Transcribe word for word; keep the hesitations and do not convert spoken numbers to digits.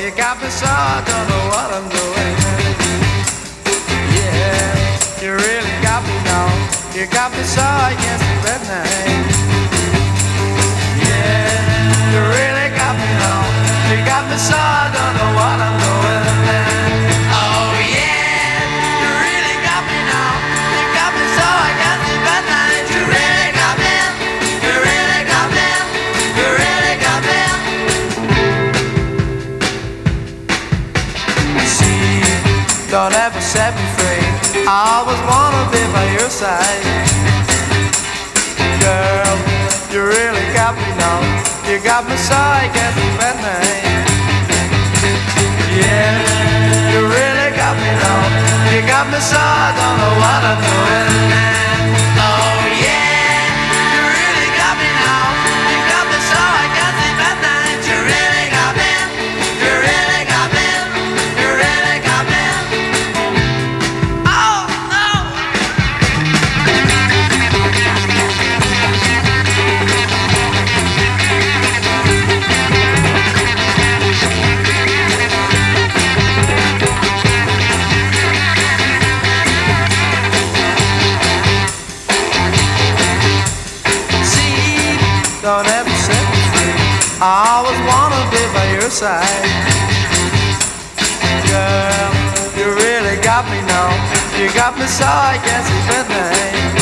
you got me so I don't know what I'm doing. Yeah, you really got me now. You got me so I can't sleep at night. Yeah, you really got me now. You got me so I don't know what I'm doing. Oh yeah, you really got me now. You got me so I can't sleep at night. You really got me. You really got me. You really got me. See, don't ever set me free. I always wanna be by your side. Girl, you really got me now. You got me so I can't sleep at night. Yeah, you really got me now. You got me so I don't know what I'm doing. Oh yeah, you really got me now. You got me so I can't sleep at night. You really got me. You really got me. You really got me. Oh no. Don't ever set me free. I always wanna be by your side. Girl, you really got me now. You got me so I can't sleep at night.